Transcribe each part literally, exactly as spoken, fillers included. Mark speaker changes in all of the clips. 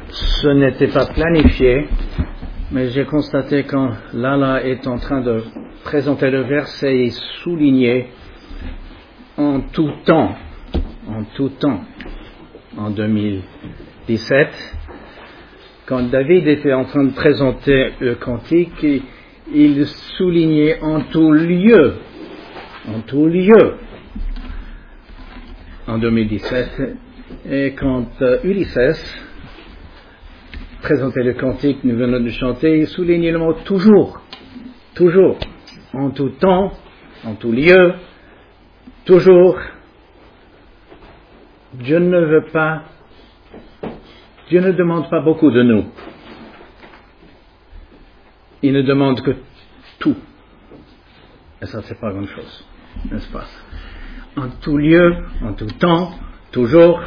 Speaker 1: Ce n'était pas planifié, mais j'ai constaté quand Lala est en train de présenter le verset et souligner en tout temps, en tout temps, en deux mille dix-sept, quand David était en train de présenter le cantique, il soulignait en tout lieu, en tout lieu, en deux mille dix-sept, et quand euh, Ulysses présentait le cantique que nous venons de chanter, il soulignait le mot toujours, toujours, en tout temps, en tout lieu, toujours. Dieu ne veut pas, Dieu ne demande pas beaucoup de nous. Il ne demande que tout. Et ça, c'est pas grand chose, n'est-ce pas? En tout lieu, en tout temps, toujours.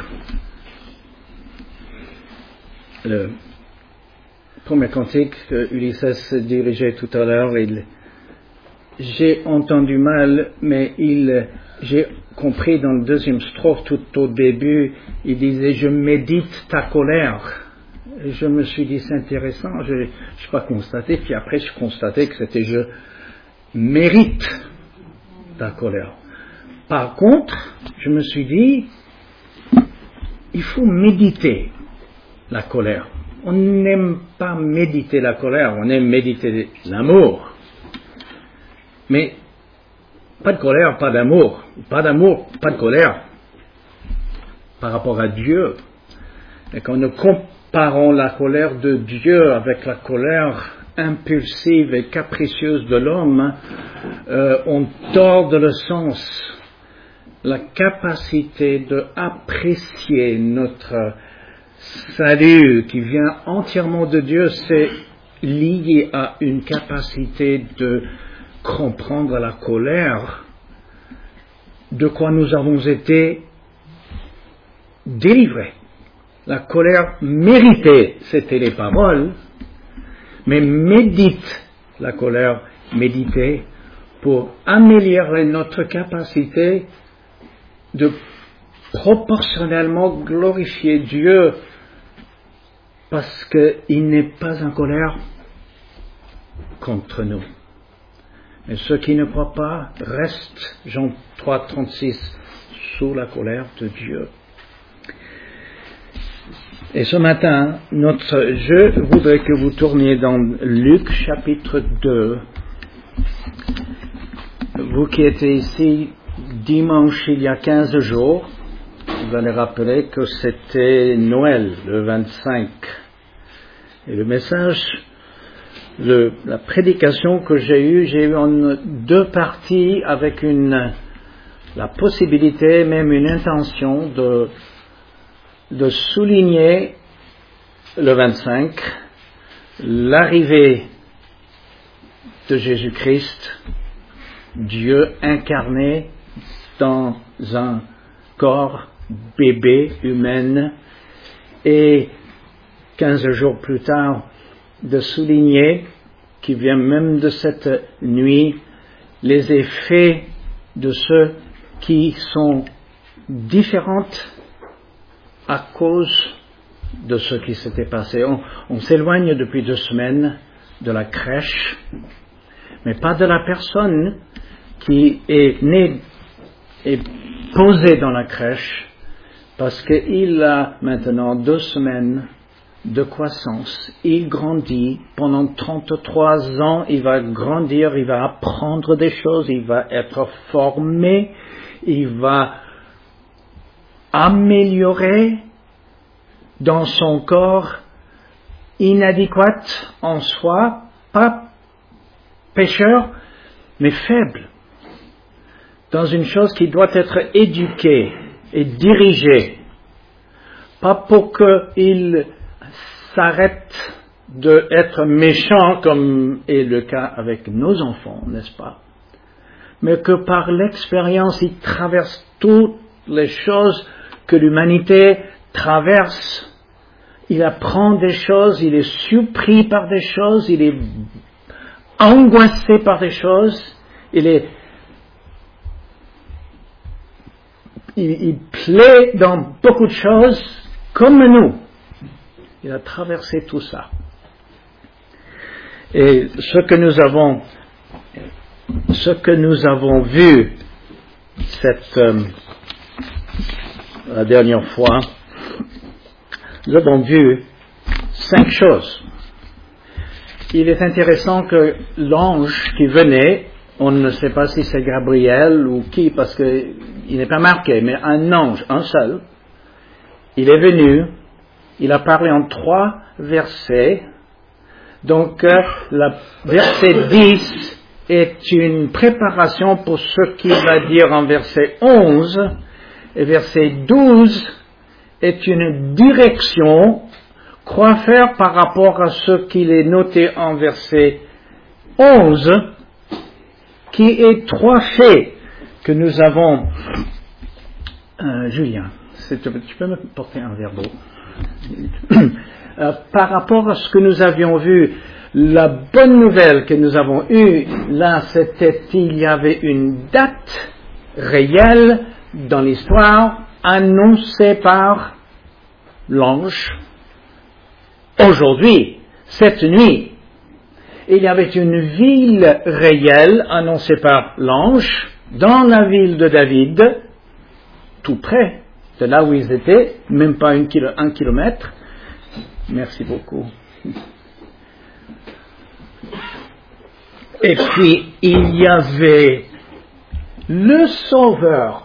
Speaker 1: Le premier cantique que Ulysses dirigeait tout à l'heure, il, j'ai entendu mal, mais il, j'ai compris dans le deuxième strophe, tout au début, il disait « Je médite ta colère ». Je me suis dit, c'est intéressant, je n'ai pas constaté, puis après je constatais que c'était « Je mérite ta colère ». Par contre, je me suis dit, il faut méditer la colère. On n'aime pas méditer la colère, on aime méditer l'amour. Mais pas de colère, pas d'amour. Pas d'amour, pas de colère. Par rapport à Dieu. Et quand nous comparons la colère de Dieu avec la colère impulsive et capricieuse de l'homme, euh, on tord le sens. La capacité d'apprécier notre salut qui vient entièrement de Dieu, c'est lié à une capacité de comprendre la colère, de quoi nous avons été délivrés. La colère méritée, c'était les paroles, mais médite la colère méditée pour améliorer notre capacité de proportionnellement glorifier Dieu parce qu'il n'est pas en colère contre nous. Et ceux qui ne croient pas restent, Jean trois, trente-six, sous la colère de Dieu. Et ce matin, notre, je voudrais que vous tourniez dans Luc chapitre deux. Vous qui étiez ici dimanche il y a quinze jours, vous allez rappeler que c'était Noël, le vingt-cinq. Et le message, le, la prédication que j'ai eue, j'ai eu en deux parties avec une, la possibilité, même une intention de, de souligner le vingt-cinq, l'arrivée de Jésus-Christ, Dieu incarné dans un corps bébé humain, et quinze jours plus tard de souligner, qui vient même de cette nuit, les effets de ceux qui sont différentes à cause de ce qui s'était passé. On, on s'éloigne depuis deux semaines de la crèche, mais pas de la personne qui est née et posée dans la crèche, parce qu'il a maintenant deux semaines de croissance. Il grandit pendant trente-trois ans, il va grandir, il va apprendre des choses, il va être formé, il va améliorer dans son corps inadéquat en soi, pas pécheur, mais faible, dans une chose qui doit être éduquée et dirigée, pas pour qu'il s'arrête d'être méchant comme est le cas avec nos enfants, n'est-ce pas? Mais que par l'expérience, il traverse toutes les choses que l'humanité traverse. Il apprend des choses, il est surpris par des choses, il est angoissé par des choses, il est il, il plaît dans beaucoup de choses comme nous. Il a traversé tout ça. Et ce que nous avons, ce que nous avons vu cette, euh, la dernière fois, nous avons vu cinq choses. Il est intéressant que l'ange qui venait, on ne sait pas si c'est Gabriel ou qui, parce qu'il n'est pas marqué, mais un ange, un seul, il est venu, il a parlé en trois versets. Donc, euh, le verset dix est une préparation pour ce qu'il va dire en verset onze, et verset douze est une direction, quoi faire par rapport à ce qu'il est noté en verset onze, qui est trois faits que nous avons. Euh, Julien, tu peux me porter un verre d'eau? euh, par rapport à ce que nous avions vu, la bonne nouvelle que nous avons eue, là, c'était qu'il y avait une date réelle dans l'histoire annoncée par l'ange. Aujourd'hui, cette nuit, il y avait une ville réelle annoncée par l'ange dans la ville de David, tout près de là où ils étaient, même pas un, kilo, un kilomètre. Merci beaucoup. Et puis, il y avait le Sauveur,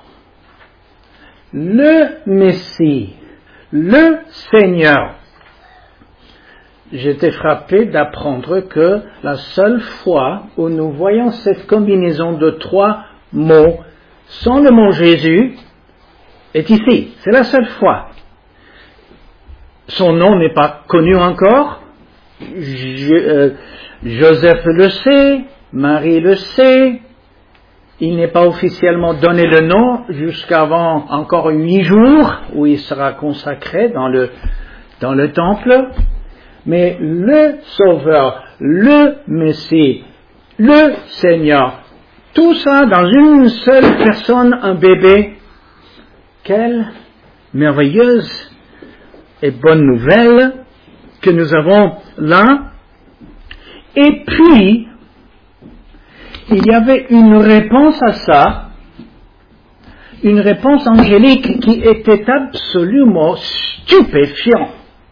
Speaker 1: le Messie, le Seigneur. J'étais frappé d'apprendre que la seule fois où nous voyons cette combinaison de trois mots sans le mot Jésus est ici. C'est la seule fois. Son nom n'est pas connu encore. Je, euh, Joseph le sait, Marie le sait. Il n'est pas officiellement donné le nom jusqu'avant encore huit jours où il sera consacré dans le, dans le temple. Mais le Sauveur, le Messie, le Seigneur, tout ça dans une seule personne, un bébé. Quelle merveilleuse et bonne nouvelle que nous avons là. Et puis, il y avait une réponse à ça, une réponse angélique qui était absolument stupéfiante.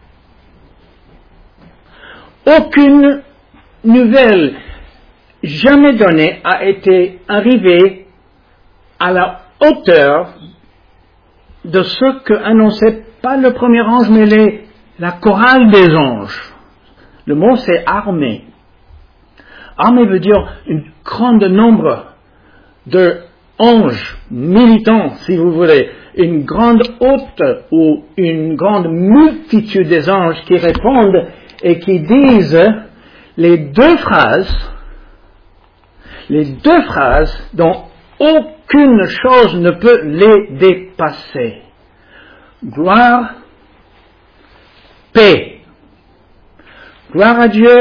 Speaker 1: Aucune nouvelle jamais donnée a été arrivée à la hauteur de ce que annonçait pas le premier ange, mais les, la chorale des anges. Le mot c'est armée. Armée veut dire un grand nombre de anges militants, si vous voulez, une grande haute ou une grande multitude des anges qui répondent et qui disent les deux phrases, les deux phrases dont aucune chose ne peut les dépasser. Gloire, paix. Gloire à Dieu,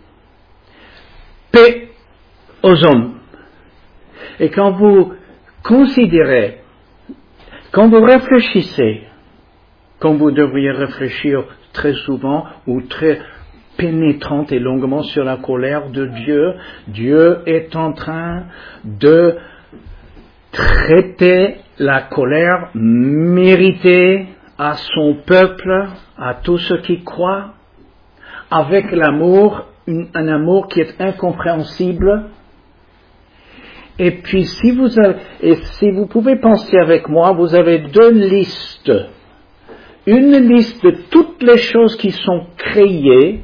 Speaker 1: paix aux hommes. Et quand vous considérez, quand vous réfléchissez, comme vous devriez réfléchir très souvent ou très pénétrante et longuement sur la colère de Dieu, Dieu est en train de traiter la colère méritée à son peuple, à tous ceux qui croient, avec l'amour, un amour qui est incompréhensible. Et puis si vous avez, et si vous pouvez penser avec moi, vous avez deux listes. Une liste de toutes les choses qui sont créées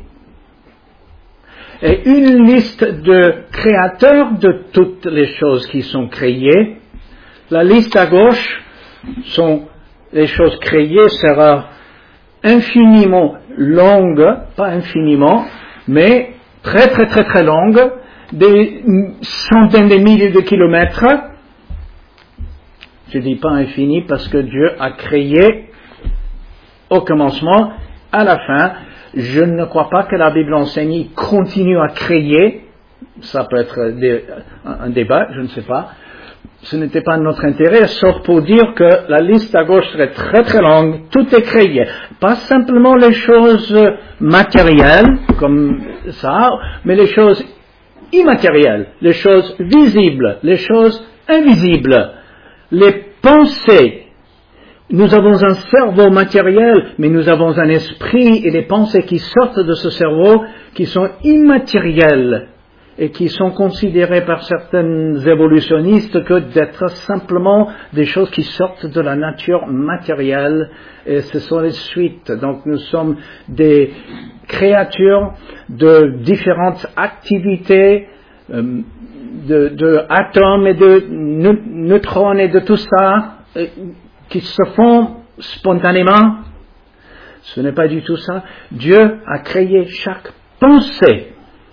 Speaker 1: et une liste de créateurs de toutes les choses qui sont créées. La liste à gauche sont les choses créées sera infiniment longue, pas infiniment, mais très très très très longue, des centaines de milliers de kilomètres. Je ne dis pas infini parce que Dieu a créé au commencement, à la fin. Je ne crois pas que la Bible enseigne, il continue à créer. Ça peut être des, un, un débat, je ne sais pas. ce n'était pas notre intérêt, sauf pour dire que la liste à gauche serait très très longue, tout est créé. Pas simplement les choses matérielles, comme ça, mais les choses immatérielles, les choses visibles, les choses invisibles, les pensées. Nous avons un cerveau matériel, mais nous avons un esprit et les pensées qui sortent de ce cerveau qui sont immatérielles et qui sont considérées par certains évolutionnistes que d'être simplement des choses qui sortent de la nature matérielle, et ce sont les suites. Donc nous sommes des créatures de différentes activités, euh, de, de atomes et de neutrons et de tout ça, euh, qui se font spontanément. Ce n'est pas du tout ça. Dieu a créé chaque pensée.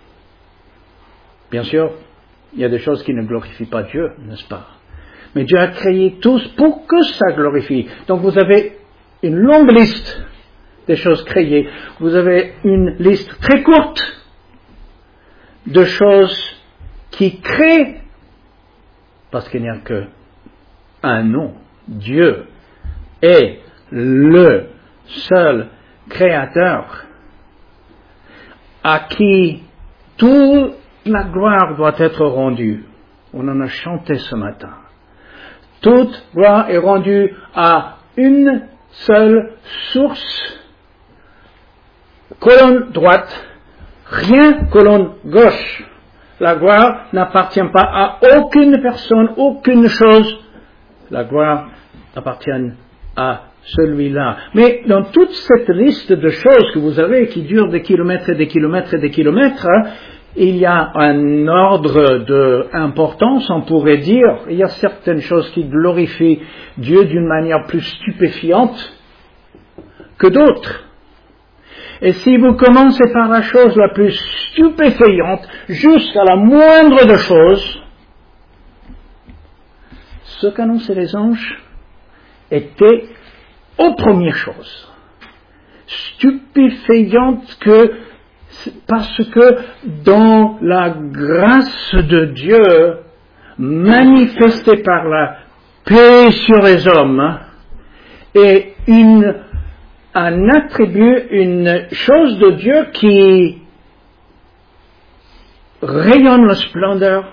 Speaker 1: Bien sûr, il y a des choses qui ne glorifient pas Dieu, n'est-ce pas? Mais Dieu a créé tous pour que ça glorifie. Donc vous avez une longue liste des choses créées. Vous avez une liste très courte de choses qui créent, parce qu'il n'y a que un nom. Dieu est le seul créateur à qui toute la gloire doit être rendue. On en a chanté ce matin. Toute gloire est rendue à une seule source. Colonne droite, rien colonne gauche. La gloire n'appartient pas à aucune personne, aucune chose. La gloire appartient à celui-là. Mais dans toute cette liste de choses que vous avez, qui durent des kilomètres et des kilomètres et des kilomètres, il y a un ordre d'importance, on pourrait dire. Il y a certaines choses qui glorifient Dieu d'une manière plus stupéfiante que d'autres. Et si vous commencez par la chose la plus stupéfiante, jusqu'à la moindre de choses, ce qu'annonçaient les anges était aux premières choses. Stupéfiante que, parce que dans la grâce de Dieu, manifestée par la paix sur les hommes, et une, un attribut, une chose de Dieu qui rayonne la splendeur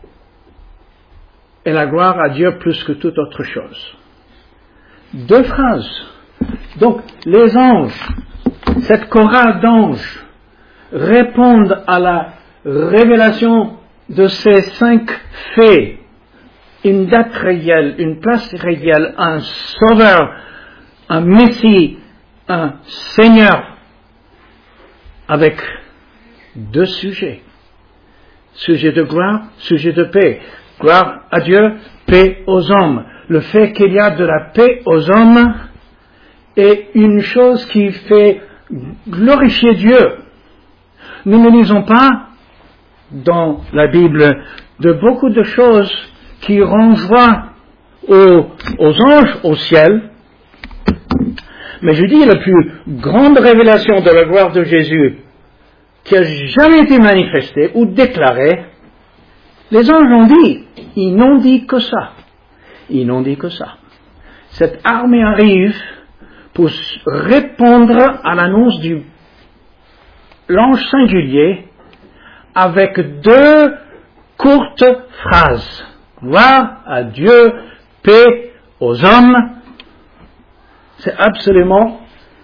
Speaker 1: et la gloire à Dieu plus que toute autre chose. Deux phrases. Donc, les anges, cette chorale d'anges, répondent à la révélation de ces cinq faits. Une date réelle, une place réelle, un sauveur, un Messie, un Seigneur, avec deux sujets. Sujet de gloire, sujet de paix. Gloire à Dieu, paix aux hommes. Le fait qu'il y a de la paix aux hommes est une chose qui fait glorifier Dieu. Nous ne lisons pas dans la Bible de beaucoup de choses qui renvoient aux, aux anges au ciel, mais je dis la plus grande révélation de la gloire de Jésus qui a jamais été manifestée ou déclarée, les anges ont dit, ils n'ont dit que ça. Ils n'ont dit que ça. Cette armée arrive pour répondre à l'annonce du l'ange singulier avec deux courtes phrases. Gloire à Dieu, paix aux hommes. C'est absolument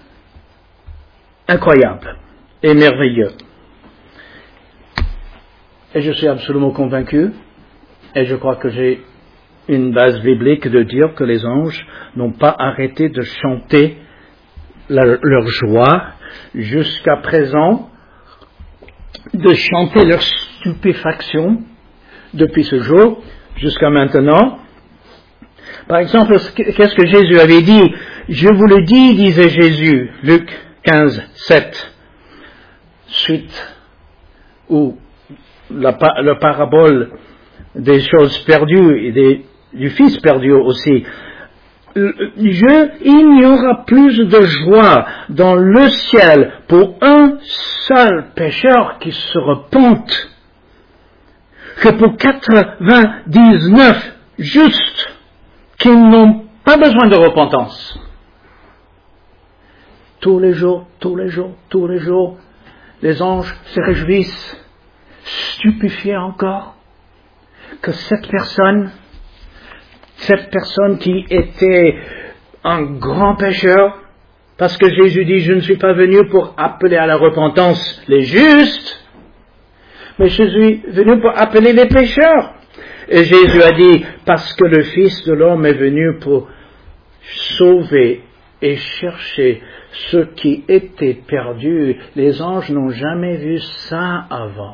Speaker 1: incroyable et merveilleux. Et je suis absolument convaincu, et je crois que j'ai une base biblique de dire que les anges n'ont pas arrêté de chanter leur, leur joie jusqu'à présent, de chanter leur stupéfaction depuis ce jour jusqu'à maintenant. Par exemple, qu'est-ce que Jésus avait dit? Je vous le dis, disait Jésus, Luc quinze, sept, suite où la, la parabole des choses perdues et des, du Fils perdu aussi. Je, il n'y aura plus de joie dans le ciel pour un seul pécheur qui se repente que pour quatre-vingt-dix-neuf justes qui n'ont pas besoin de repentance. Tous les jours, tous les jours, tous les jours, les anges se réjouissent, stupéfiés encore, que cette personne, cette personne qui était un grand pécheur, parce que Jésus dit, je ne suis pas venu pour appeler à la repentance les justes, mais je suis venu pour appeler les pécheurs. Et Jésus a dit, parce que le Fils de l'homme est venu pour sauver et chercher ceux qui étaient perdus. Les anges n'ont jamais vu ça avant.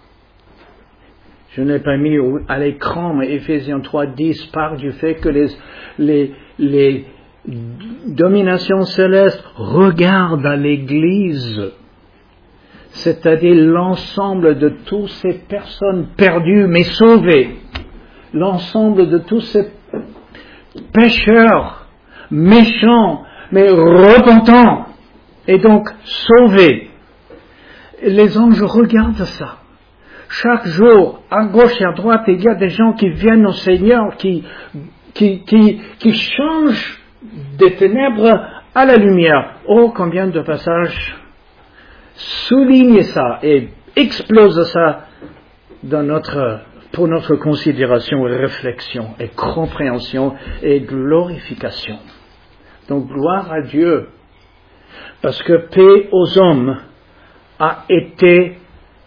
Speaker 1: Je n'ai pas mis à l'écran, mais Éphésiens trois dix parle du fait que les, les, les dominations célestes regardent à l'Église, c'est-à-dire l'ensemble de toutes ces personnes perdues mais sauvées, l'ensemble de tous ces pécheurs méchants mais repentants et donc sauvés. Les anges regardent ça. Chaque jour, à gauche et à droite, il y a des gens qui viennent au Seigneur, qui, qui, qui, qui changent des ténèbres à la lumière. Oh, combien de passages soulignent ça et explosent ça dans notre, pour notre considération et réflexion et compréhension et glorification. Donc, gloire à Dieu, parce que paix aux hommes a été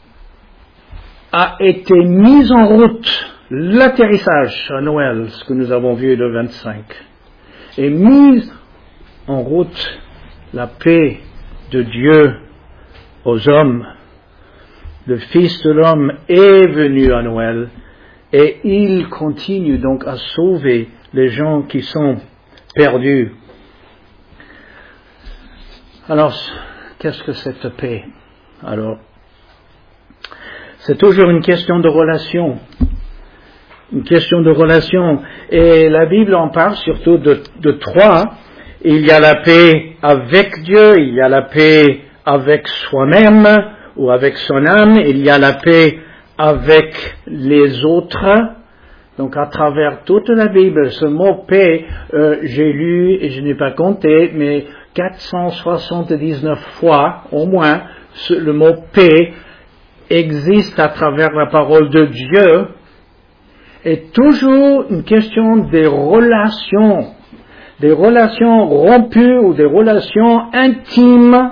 Speaker 1: a été mis en route, l'atterrissage à Noël, ce que nous avons vu le vingt-cinq, et mise en route la paix de Dieu aux hommes. Le Fils de l'homme est venu à Noël et il continue donc à sauver les gens qui sont perdus. Alors, qu'est-ce que cette paix? Alors, c'est toujours une question de relation. Une question de relation. Et la Bible en parle surtout de, de trois. Il y a la paix avec Dieu, il y a la paix avec soi-même ou avec son âme, il y a la paix avec les autres. Donc à travers toute la Bible, ce mot paix, euh, j'ai lu et je n'ai pas compté, mais quatre cent soixante-dix-neuf fois au moins, ce, le mot paix existe à travers la parole de Dieu, est toujours une question des relations, des relations rompues ou des relations intimes,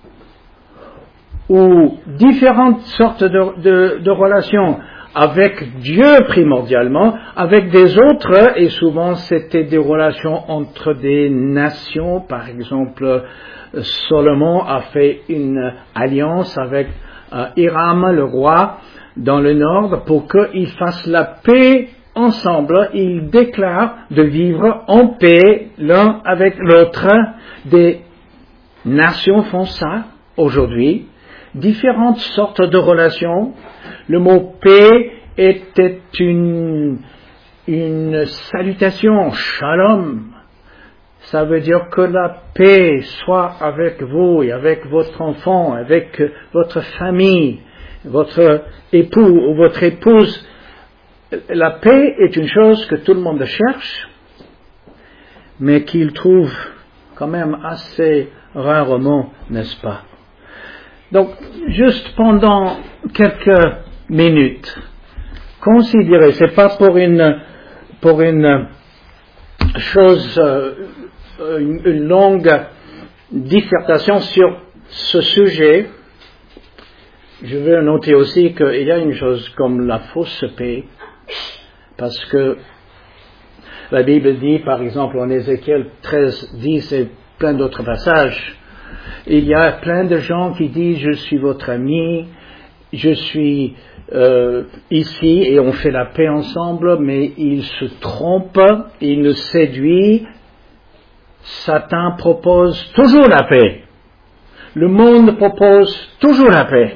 Speaker 1: ou différentes sortes de, de, de relations avec Dieu primordialement, avec des autres, et souvent c'était des relations entre des nations. Par exemple, Salomon a fait une alliance avec euh, Hiram, le roi, dans le nord, pour qu'ils fassent la paix ensemble. Il déclare de vivre en paix l'un avec l'autre. Des nations font ça aujourd'hui. Différentes sortes de relations. Le mot paix était une, une salutation, shalom. Ça veut dire que la paix soit avec vous et avec votre enfant, avec votre famille, votre époux ou votre épouse. La paix est une chose que tout le monde cherche, mais qu'il trouve quand même assez rarement, n'est-ce pas? Donc, juste pendant quelques minutes, considérez, c'est pas pour une, pour une chose, euh, une, une longue dissertation sur ce sujet. Je veux noter aussi qu'il y a une chose comme la fausse paix, parce que la Bible dit, par exemple, en Ézéchiel treize dix et plein d'autres passages, il y a plein de gens qui disent « Je suis votre ami, je suis euh, ici et on fait la paix ensemble », mais ils se trompent, ils nous séduisent. Satan propose toujours la paix. Le monde propose toujours la paix.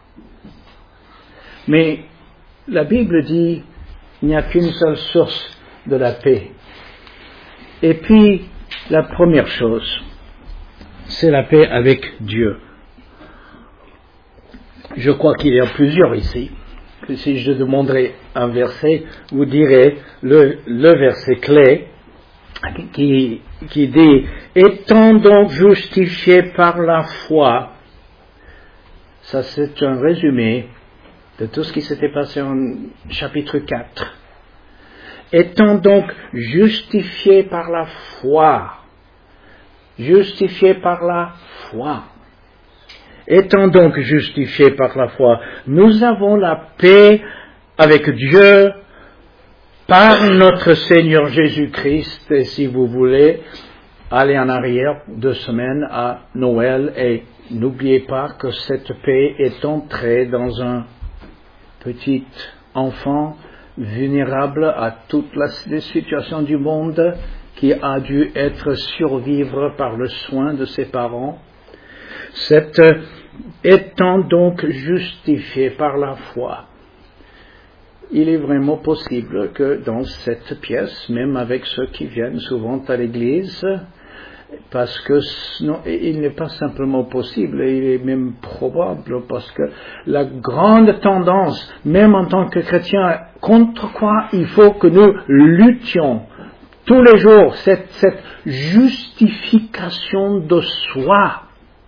Speaker 1: Mais la Bible dit il n'y a qu'une seule source de la paix. Et puis, la première chose, c'est la paix avec Dieu. Je crois qu'il y a plusieurs ici que si je demanderais un verset, vous direz le, le verset clé qui, qui dit « Étant donc justifiés par la foi », ça c'est un résumé de tout ce qui s'était passé en chapitre quatre. Étant donc justifiés par la foi, justifiés par la foi, étant donc justifiés par la foi, nous avons la paix avec Dieu par notre Seigneur Jésus-Christ. Et si vous voulez, allez en arrière deux semaines à Noël et n'oubliez pas que cette paix est entrée dans un petit enfant vulnérable à toutes les situations du monde, qui a dû être survivre par le soin de ses parents. Cette, étant donc justifié par la foi, il est vraiment possible que dans cette pièce, même avec ceux qui viennent souvent à l'église, parce que non, il n'est pas simplement possible, il est même probable, parce que la grande tendance, même en tant que chrétien, contre quoi il faut que nous luttions tous les jours, cette, cette justification de soi.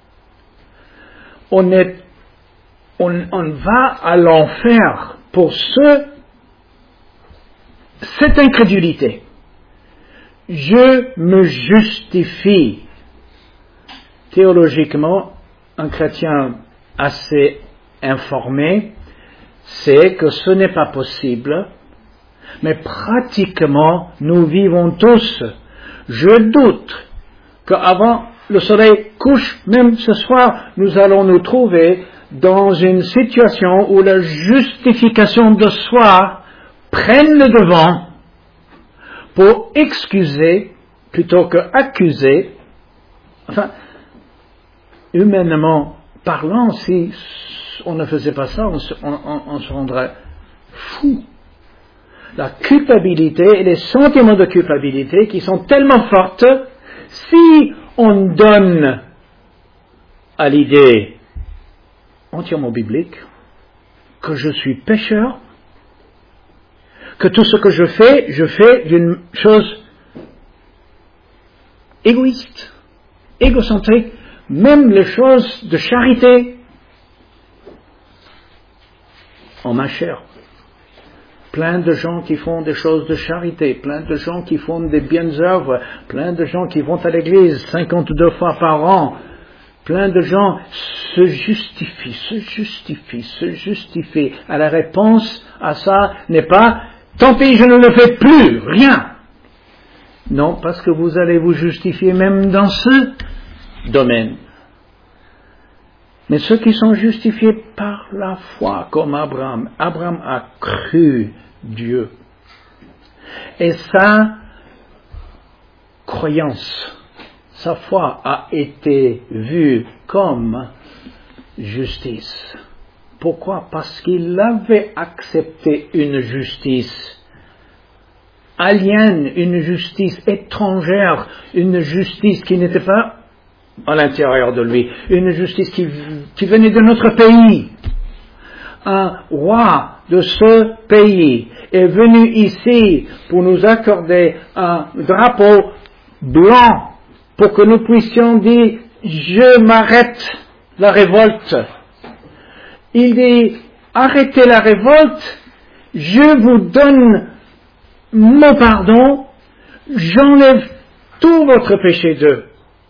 Speaker 1: On, est, on, on va à l'enfer pour ce, cette incrédulité. Je me justifie. Théologiquement, un chrétien assez informé sait que ce n'est pas possible, mais pratiquement, nous vivons tous. Je doute qu'avant le soleil couche, même ce soir, nous allons nous trouver dans une situation où la justification de soi prenne le devant pour excuser plutôt que accuser. Enfin, humainement parlant, si on ne faisait pas ça, on se, on, on, on se rendrait fou. La culpabilité et les sentiments de culpabilité qui sont tellement fortes, si on donne à l'idée entièrement biblique que je suis pécheur, que tout ce que je fais, je fais d'une chose égoïste, égocentrique, même les choses de charité. En ma chair, plein de gens qui font des choses de charité, plein de gens qui font des bonnes œuvres, plein de gens qui vont à l'église cinquante-deux fois par an, plein de gens se justifient, se justifient, se justifient. À la réponse à ça n'est pas « tant pis, je ne le fais plus, rien ». Non, parce que vous allez vous justifier même dans ce domaine. Mais ceux qui sont justifiés par la foi, comme Abraham, Abraham a cru Dieu. Et sa croyance, sa foi a été vue comme justice. Pourquoi? Parce qu'il avait accepté une justice alien, une justice étrangère, une justice qui n'était pas à l'intérieur de lui, une justice qui, qui venait de notre pays. Un roi de ce pays est venu ici pour nous accorder un drapeau blanc pour que nous puissions dire « Je m'arrête la révolte ». Il dit « Arrêtez la révolte, je vous donne mon pardon, j'enlève tout votre péché de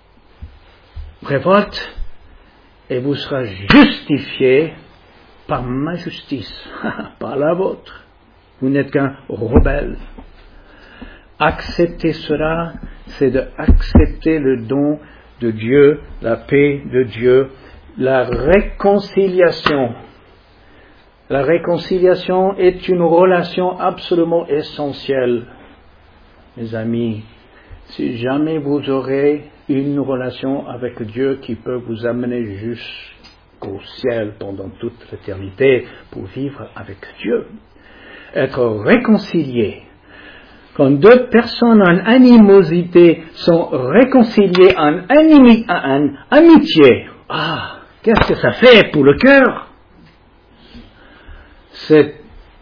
Speaker 1: révolte et vous serez justifié par ma justice, par la vôtre. Vous n'êtes qu'un rebelle. » Accepter cela, c'est d'accepter le don de Dieu, la paix de Dieu, la réconciliation. La réconciliation est une relation absolument essentielle. Mes amis, si jamais vous aurez une relation avec Dieu qui peut vous amener jusqu'au ciel pendant toute l'éternité pour vivre avec Dieu, être réconcilié. Quand deux personnes en animosité sont réconciliées en, animi, en amitié, ah, qu'est-ce que ça fait pour le cœur? cette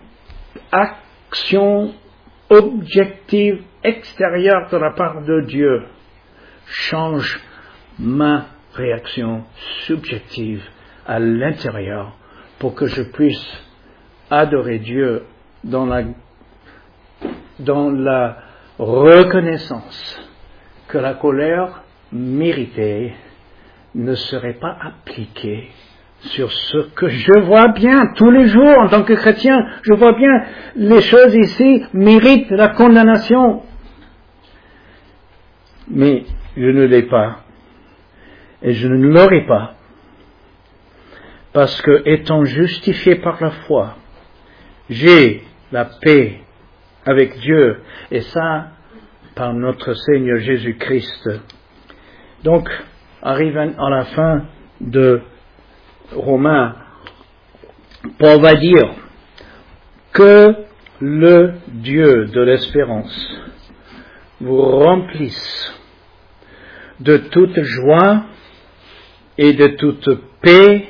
Speaker 1: action objective extérieure de la part de Dieu change ma réaction subjective à l'intérieur pour que je puisse adorer Dieu dans la, dans la reconnaissance que la colère méritée ne serait pas appliquée sur ce que je vois bien tous les jours en tant que chrétien. Je vois bien les choses ici méritent la condamnation. Mais je ne l'ai pas. Et je ne l'aurai pas. Parce que, étant justifié par la foi, j'ai la paix avec Dieu. Et ça, par notre Seigneur Jésus-Christ. Donc, arrivant à la fin de Romains, Paul va dire que le Dieu de l'espérance vous remplisse de toute joie et de toute paix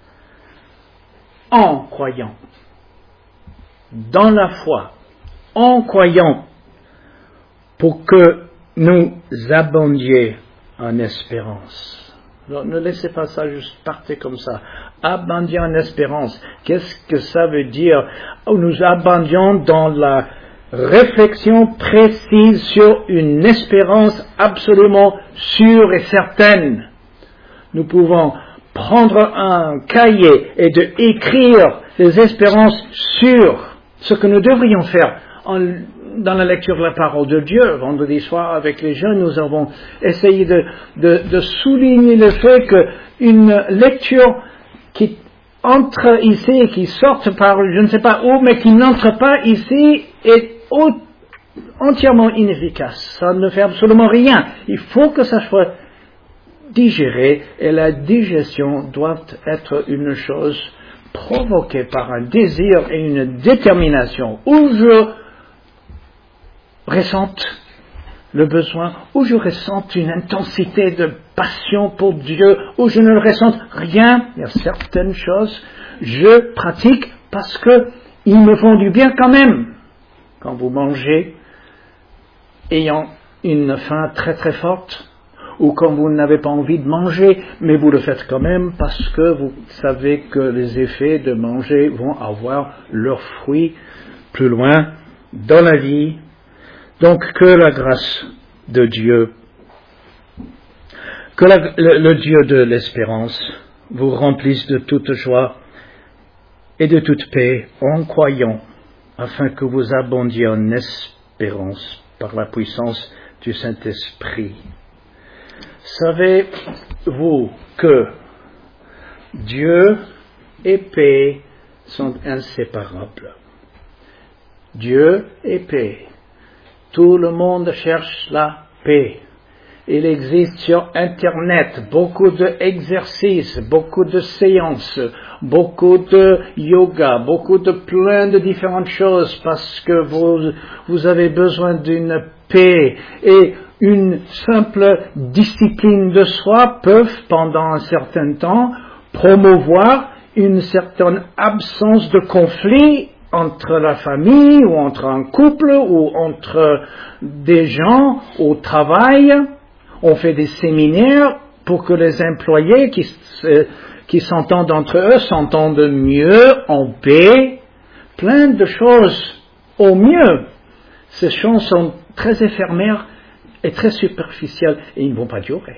Speaker 1: en croyant, dans la foi, en croyant, pour que nous abondions en espérance. Alors, ne laissez pas ça juste partir comme ça. Abonder en espérance. Qu'est-ce que ça veut dire? Nous abondions dans la réflexion précise sur une espérance absolument sûre et certaine. Nous pouvons prendre un cahier et de écrire des espérances sûres, ce que nous devrions faire en dans la lecture de la parole de Dieu. Vendredi soir, avec les jeunes, nous avons essayé de, de, de souligner le fait qu'une lecture qui entre ici et qui sort par je ne sais pas où, mais qui n'entre pas ici, est au, entièrement inefficace. Ça ne fait absolument rien. Il faut que ça soit digéré, et la digestion doit être une chose provoquée par un désir et une détermination, où je ressente le besoin, où je ressente une intensité de passion pour Dieu, où je ne ressente rien. Il y a certaines choses, je pratique parce que ils me font du bien quand même. Quand vous mangez, ayant une faim très très forte, ou quand vous n'avez pas envie de manger, mais vous le faites quand même parce que vous savez que les effets de manger vont avoir leurs fruits plus loin dans la vie. Donc, que la grâce de Dieu, que la, le, le Dieu de l'espérance vous remplisse de toute joie et de toute paix en croyant, afin que vous abondiez en espérance par la puissance du Saint-Esprit. Savez-vous que Dieu et paix sont inséparables? Dieu et paix. Tout le monde cherche la paix. Il existe sur Internet beaucoup d'exercices, beaucoup de séances, beaucoup de yoga, beaucoup de plein de différentes choses parce que vous, vous avez besoin d'une paix. Et une simple discipline de soi peut, pendant un certain temps, promouvoir une certaine absence de conflit entre la famille, ou entre un couple, ou entre des gens au travail. On fait des séminaires pour que les employés qui, qui s'entendent entre eux s'entendent mieux, en paix. Plein de choses au mieux. Ces choses sont très éphémères et très superficielles et ils ne vont pas durer.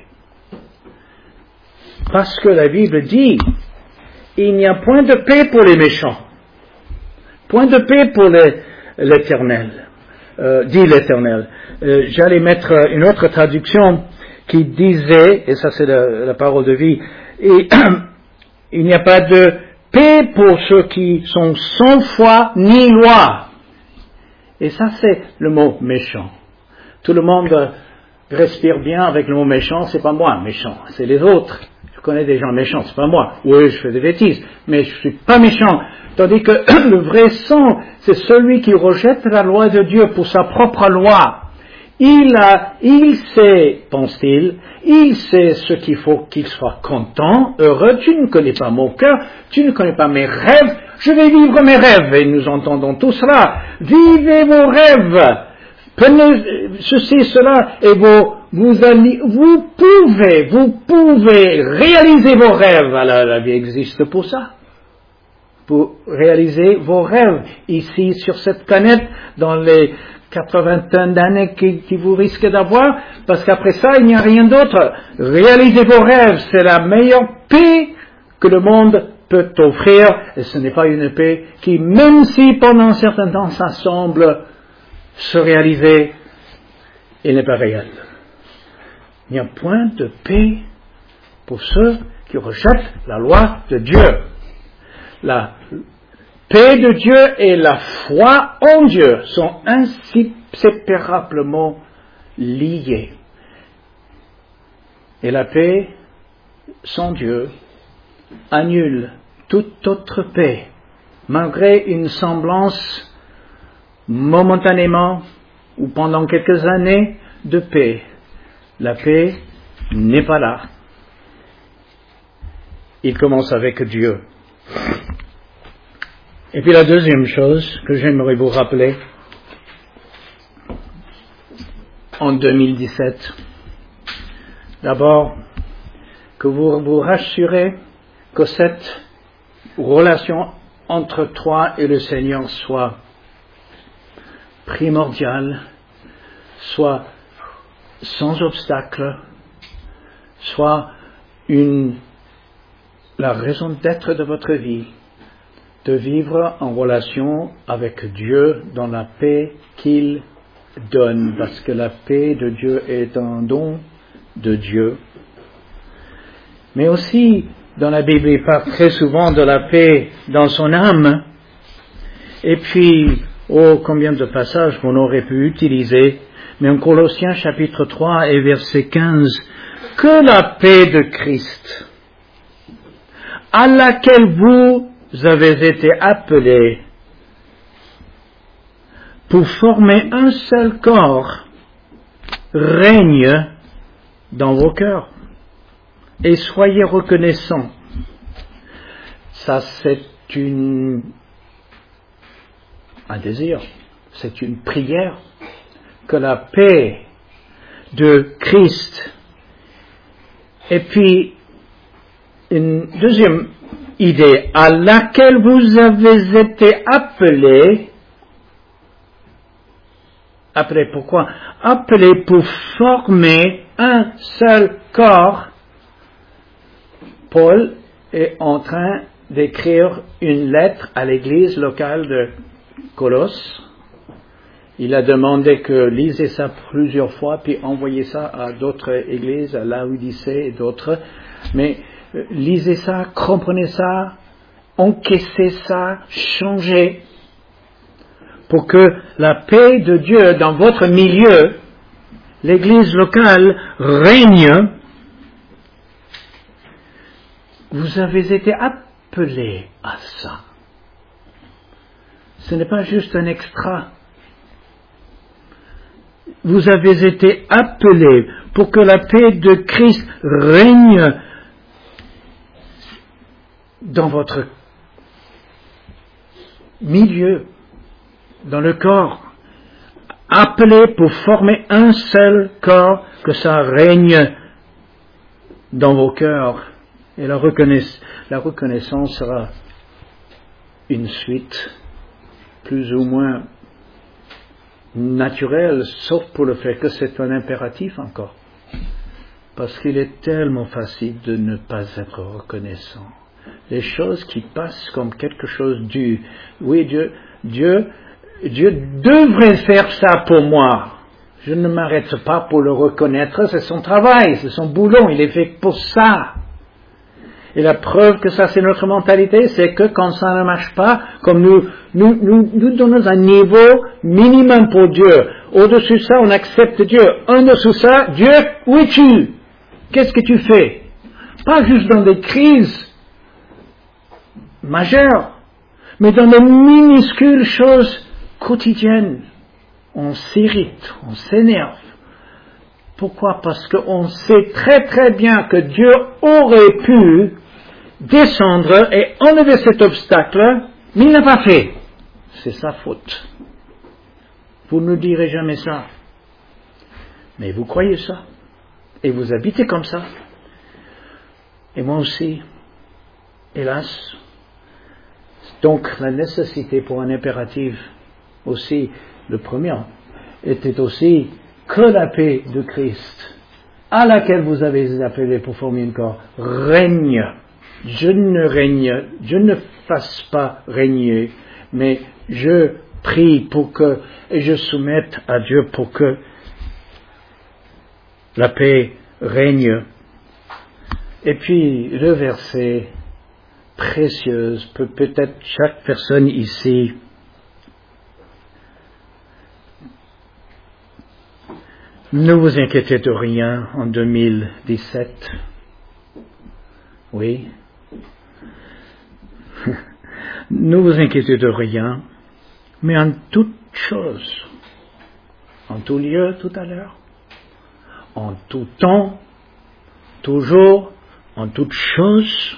Speaker 1: Parce que la Bible dit, il n'y a point de paix pour les méchants. Point de paix pour les, l'Éternel, euh, dit l'Éternel. Euh, j'allais mettre une autre traduction qui disait, et ça c'est la, la parole de vie, et il n'y a pas de paix pour ceux qui sont sans foi ni loi. Et ça c'est le mot méchant. Tout le monde respire bien avec le mot méchant, c'est pas moi méchant, c'est les autres. Je connais des gens méchants, c'est pas moi. Oui, je fais des bêtises, mais je suis pas méchant. Tandis que le vrai sang, c'est celui qui rejette la loi de Dieu pour sa propre loi. Il a, il sait, pense-t-il, il sait ce qu'il faut qu'il soit content, heureux. Tu ne connais pas mon cœur, tu ne connais pas mes rêves. Je vais vivre mes rêves, et nous entendons tout cela. Vivez vos rêves. Prenez ceci, cela, et vous, vous, allez, vous pouvez, vous pouvez réaliser vos rêves. Alors, la vie existe pour ça. Pour réaliser vos rêves ici sur cette planète dans les quatre-vingts d'années qui, qui vous risquez d'avoir, parce qu'après ça, il n'y a rien d'autre. Réalisez vos rêves, c'est la meilleure paix que le monde peut offrir, et ce n'est pas une paix qui, même si pendant un certain temps ça semble se réaliser, il n'est pas réel. Il n'y a point de paix pour ceux qui rejettent la loi de Dieu. La paix de Dieu et la foi en Dieu sont inséparablement liées. Et la paix sans Dieu annule toute autre paix, malgré une semblance momentanément ou pendant quelques années de paix. La paix n'est pas là. Il commence avec Dieu. Et puis la deuxième chose que j'aimerais vous rappeler, en deux mille dix-sept, d'abord, que vous vous rassurez que cette relation entre toi et le Seigneur soit primordiale, soit sans obstacle, soit une, la raison d'être de votre vie, de vivre en relation avec Dieu dans la paix qu'il donne, parce que la paix de Dieu est un don de Dieu. Mais aussi, dans la Bible, il parle très souvent de la paix dans son âme. Et puis, oh, combien de passages qu'on aurait pu utiliser, mais en Colossiens chapitre trois et verset quinze, que la paix de Christ, à laquelle vous avez été appelés pour former un seul corps, règne dans vos cœurs. Et soyez reconnaissants. Ça, c'est une, un désir, c'est une prière, que la paix de Christ. Et puis, une deuxième idée, à laquelle vous avez été appelés. Appelés pourquoi? Appelés pour former un seul corps. Paul est en train d'écrire une lettre à l'église locale de Colosse. Il a demandé que lisez ça plusieurs fois, puis envoyez ça à d'autres églises, à Laodicée et d'autres. Mais euh, lisez ça, comprenez ça, encaissez ça, changez, pour que la paix de Dieu dans votre milieu, l'église locale, règne. Vous avez été appelés à ça. Ce n'est pas juste un extra. Vous avez été appelés pour que la paix de Christ règne dans votre milieu, dans le corps. Appelés pour former un seul corps, que ça règne dans vos cœurs. Et la reconnaissance, la reconnaissance sera une suite plus ou moins naturelle, sauf pour le fait que c'est un impératif encore. Parce qu'il est tellement facile de ne pas être reconnaissant. Les choses qui passent comme quelque chose du... Oui, Dieu, Dieu, Dieu devrait faire ça pour moi. Je ne m'arrête pas pour le reconnaître, c'est son travail, c'est son boulot, il est fait pour ça. Et la preuve que ça c'est notre mentalité, c'est que quand ça ne marche pas, comme nous, nous, nous, nous donnons un niveau minimum pour Dieu. Au-dessus de ça, on accepte Dieu. En dessous de ça, Dieu, où es-tu? Qu'est-ce que tu fais? Pas juste dans des crises majeures, mais dans des minuscules choses quotidiennes. On s'irrite, on s'énerve, Pourquoi? Parce qu'on sait très très bien que Dieu aurait pu descendre et enlever cet obstacle, mais il n'a pas fait. C'est sa faute. Vous ne direz jamais ça. Mais vous croyez ça. Et vous habitez comme ça. Et moi aussi. Hélas. Donc la nécessité pour un impératif aussi, le premier, était aussi que la paix de Christ, à laquelle vous avez appelé pour former une corps, règne. Je ne règne, je ne fasse pas régner, mais je prie pour que, et je soumette à Dieu pour que la paix règne. Et puis le verset précieux, peut peut-être chaque personne ici, ne vous inquiétez de rien en deux mille dix-sept. Oui. Ne vous inquiétez de rien, mais en toute chose, en tout lieu tout à l'heure, en tout temps, toujours, en toute chose,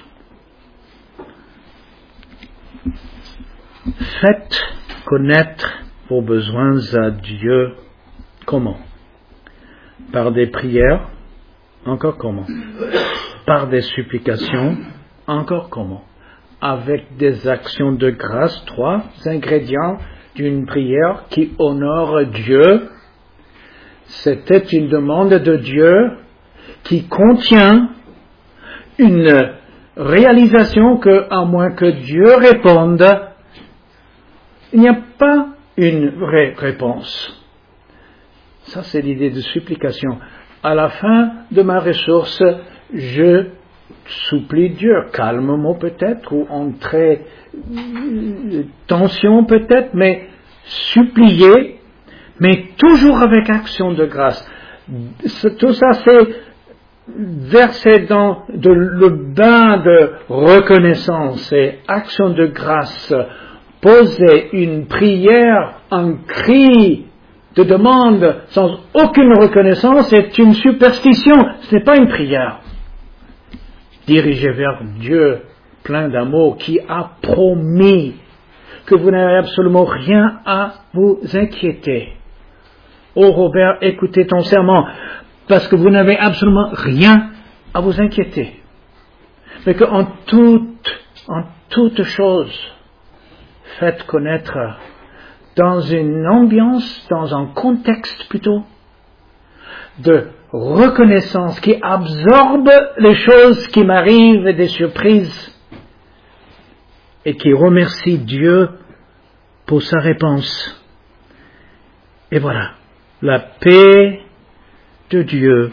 Speaker 1: faites connaître vos besoins à Dieu. Comment? Par des prières, encore comment? Par des supplications, encore comment? Avec des actions de grâce, trois ingrédients d'une prière qui honore Dieu. C'était une demande de Dieu qui contient une réalisation que, à moins que Dieu réponde, il n'y a pas une vraie réponse. Ça, c'est l'idée de supplication. À la fin de ma ressource, je supplie Dieu, calmement peut-être, ou en très euh, tension peut-être, mais supplier, mais toujours avec action de grâce. Tout ça, c'est versé dans de, le bain de reconnaissance et action de grâce. Poser une prière, un cri de demande sans aucune reconnaissance est une superstition, ce n'est pas une prière. Dirigez vers Dieu plein d'amour qui a promis que vous n'avez absolument rien à vous inquiéter. Oh Robert, écoutez ton serment, parce que vous n'avez absolument rien à vous inquiéter. Mais qu'en toute, en toute chose, faites connaître dans une ambiance, dans un contexte plutôt, de reconnaissance qui absorbe les choses qui m'arrivent, des surprises, et qui remercie Dieu pour sa réponse. Et voilà, la paix de Dieu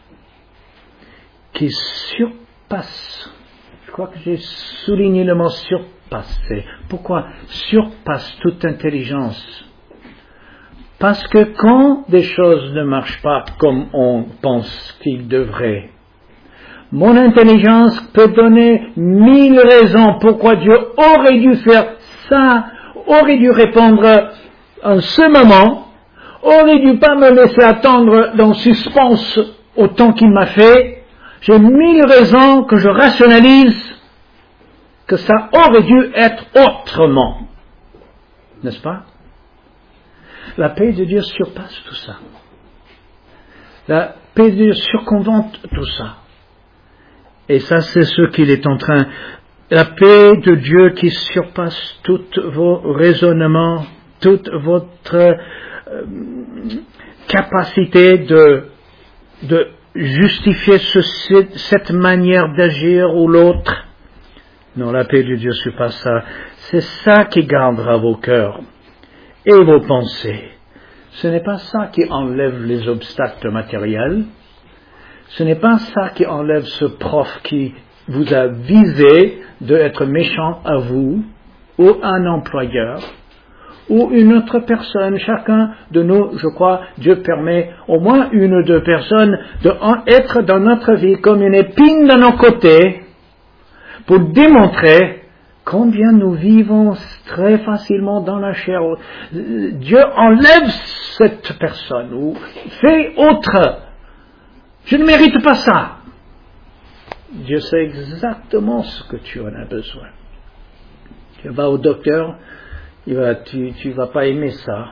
Speaker 1: qui surpasse, je crois que j'ai souligné le mot surpasser. Pourquoi? Surpasse toute intelligence. Parce que quand des choses ne marchent pas comme on pense qu'ils devraient, mon intelligence peut donner mille raisons pourquoi Dieu aurait dû faire ça, aurait dû répondre en ce moment, aurait dû pas me laisser attendre dans suspense autant qu'il m'a fait. J'ai mille raisons que je rationalise que ça aurait dû être autrement. N'est-ce pas? La paix de Dieu surpasse tout ça. La paix de Dieu circonvente tout ça. Et ça, c'est ce qu'il est en train. La paix de Dieu qui surpasse tous vos raisonnements, toute votre euh, capacité de, de justifier ce, cette manière d'agir ou l'autre. Non, la paix de Dieu surpasse ça. C'est ça qui gardera vos cœurs et vos pensées. Ce n'est pas ça qui enlève les obstacles matériels. Ce n'est pas ça qui enlève ce prof qui vous a visé d'être méchant à vous, ou un employeur, ou une autre personne. Chacun de nous, je crois, Dieu permet au moins une ou deux personnes d'être dans notre vie comme une épine dans nos côtés pour démontrer combien nous vivons très facilement dans la chair. Dieu enlève cette personne ou fait autre Je ne mérite pas ça. Dieu sait exactement ce que tu en as besoin. Tu vas au docteur, il va, tu ne vas pas aimer ça.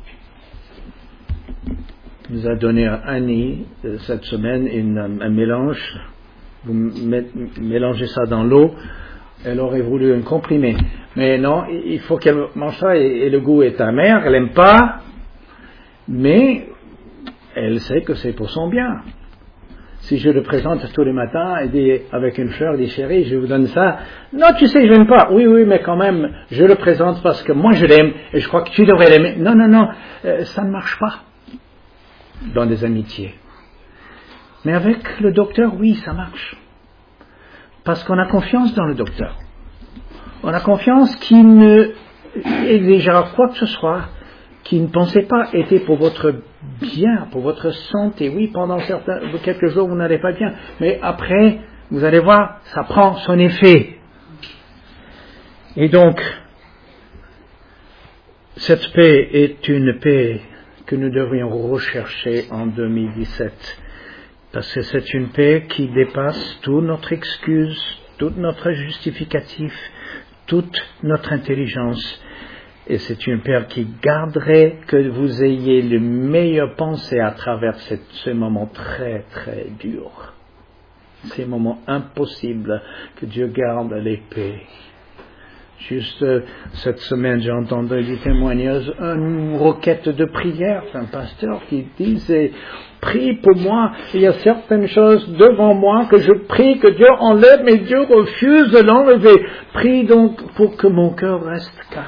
Speaker 1: Il nous a donné à Annie euh, cette semaine une, un mélange. Vous met, mélangez ça dans l'eau. Elle aurait voulu un comprimé. Mais non, il faut qu'elle mange ça et, et le goût est amer. Elle n'aime pas. Mais elle sait que c'est pour son bien. Si je le présente tous les matins et dit, avec une fleur, dit chérie, je vous donne ça. Non, tu sais, je n'aime pas. Oui, oui, mais quand même, je le présente parce que moi je l'aime et je crois que tu devrais l'aimer. Non, non, non, euh, ça ne marche pas dans des amitiés. Mais avec le docteur, oui, ça marche. Parce qu'on a confiance dans le docteur. On a confiance qu'il ne exigera quoi que ce soit qui ne pensait pas était pour votre bien, pour votre santé. Oui, pendant certains, quelques jours, vous n'allez pas bien. Mais après, vous allez voir, ça prend son effet. Et donc, cette paix est une paix que nous devrions rechercher en deux mille dix-sept. Parce que c'est une paix qui dépasse toute notre excuse, tout notre justificatif, toute notre intelligence. Et c'est une paix qui garderait que vous ayez le meilleur pensée à travers cette, ces moments très très durs. Ces moments impossibles que Dieu garde les paix. Juste euh, cette semaine, j'ai entendu des témoignages, une requête de prière d'un pasteur qui disait « Prie pour moi, il y a certaines choses devant moi que je prie que Dieu enlève, mais Dieu refuse de l'enlever. Prie donc pour que mon cœur reste calme. »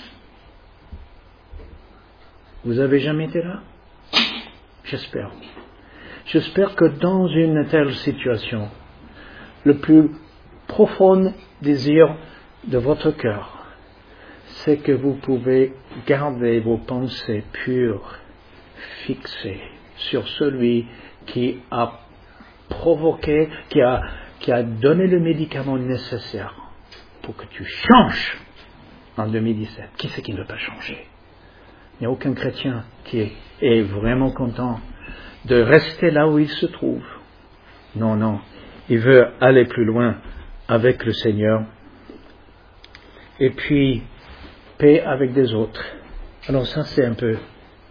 Speaker 1: Vous avez jamais été là? J'espère. J'espère que dans une telle situation, le plus profond désir de votre cœur, c'est que vous pouvez garder vos pensées pures, fixées sur celui qui a provoqué, qui a, qui a donné le médicament nécessaire pour que tu changes en deux mille dix-sept. Qui c'est qui ne veut pas changer? Il n'y a aucun chrétien qui est, est vraiment content de rester là où il se trouve. Non, non. Il veut aller plus loin avec le Seigneur. Et puis, paix avec des autres. Alors ça, c'est un peu,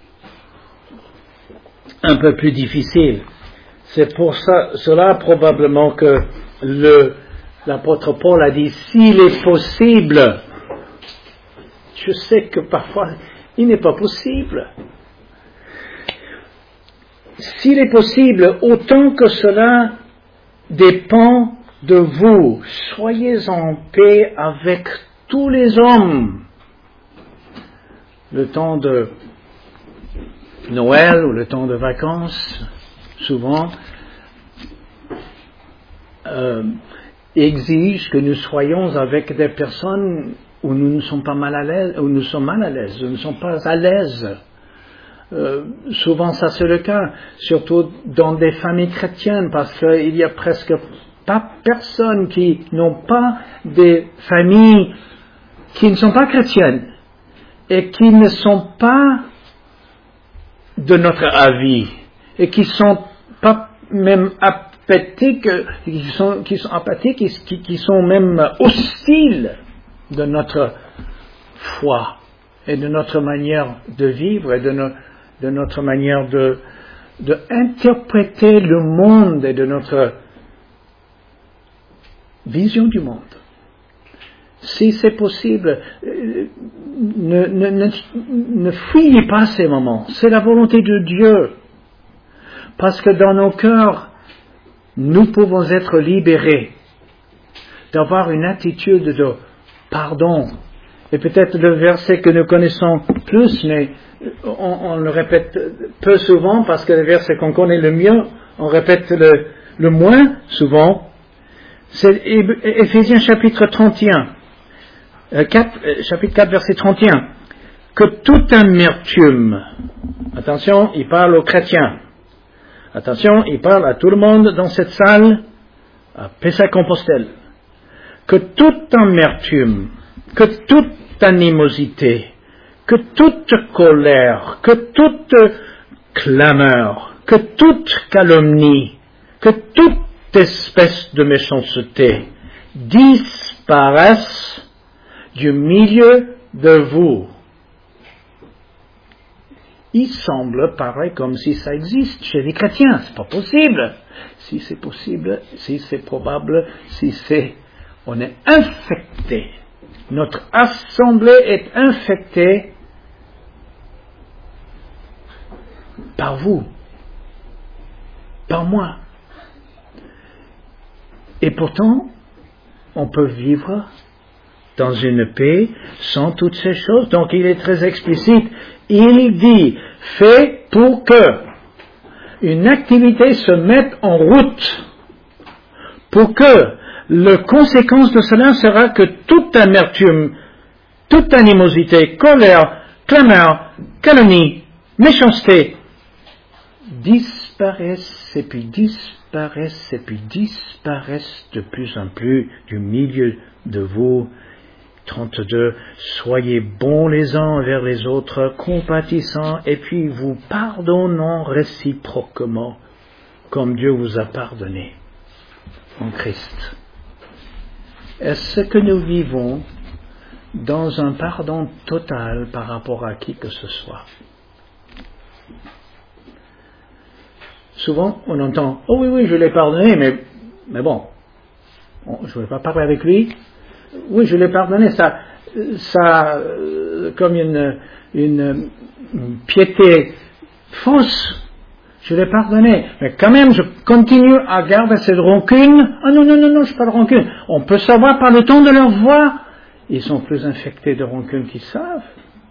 Speaker 1: un peu plus difficile. C'est pour ça, cela probablement que le, l'apôtre Paul a dit, s'il est possible, je sais que parfois, il n'est pas possible. S'il est possible, autant que cela dépend de vous, soyez en paix avec tous les hommes. Le temps de Noël ou le temps de vacances, souvent, euh, exige que nous soyons avec des personnes où nous ne sommes pas mal à l'aise, où nous sommes mal à l'aise, où nous ne sommes pas à l'aise. Euh, souvent ça c'est le cas, surtout dans des familles chrétiennes, parce qu'il y a presque pas personne qui n'ont pas des familles qui ne sont pas chrétiennes et qui ne sont pas de notre avis et qui sont pas même apathiques, qui sont, qui sont apathiques, qui, qui sont même hostiles de notre foi et de notre manière de vivre et de, no, de notre manière de, de interpréter le monde et de notre vision du monde. Si c'est possible, ne, ne, ne, ne fuyez pas ces moments. C'est la volonté de Dieu. Parce que dans nos cœurs, nous pouvons être libérés d'avoir une attitude de pardon. Et peut-être le verset que nous connaissons plus, mais on, on le répète peu souvent parce que le verset qu'on connaît le mieux, on répète le, le moins souvent. C'est Éphésiens chapitre trente et un. quatre, chapitre quatre, verset trente et un. Que toute amertume, attention, il parle aux chrétiens. Attention, il parle à tout le monde dans cette salle, à Pessac-Compostelle. Que toute amertume, que toute animosité, que toute colère, que toute clameur,
Speaker 2: que toute calomnie, que toute espèce de méchanceté disparaisse du milieu de vous. Il semble pareil comme si ça existe chez les chrétiens. C'est pas possible. Si c'est possible, si c'est probable, si c'est... On est infecté. Notre assemblée est infectée par vous, par moi. Et pourtant, on peut vivre dans une paix sans toutes ces choses. Donc il est très explicite. Il dit, fais pour que une activité se mette en route, pour que la conséquence de cela sera que toute amertume, toute animosité, colère, clameur, calomnie, méchanceté disparaissent et puis disparaissent et puis disparaissent de plus en plus du milieu de vous. trente-deux. Soyez bons les uns envers les autres, compatissants, et puis vous pardonnant réciproquement, comme Dieu vous a pardonné en Christ. Est-ce que nous vivons dans un pardon total par rapport à qui que ce soit? Souvent, on entend « Oh oui, oui, je l'ai pardonné, mais, mais bon, je ne vais pas parler avec lui. » Oui, je l'ai pardonné, ça, ça euh, comme une, une, une piété fausse. Je l'ai pardonné, mais quand même, je continue à garder cette rancune. Ah non, non, non, non, je n'ai pas de rancune. On peut savoir par le ton de leur voix. Ils sont plus infectés de rancune qu'ils savent.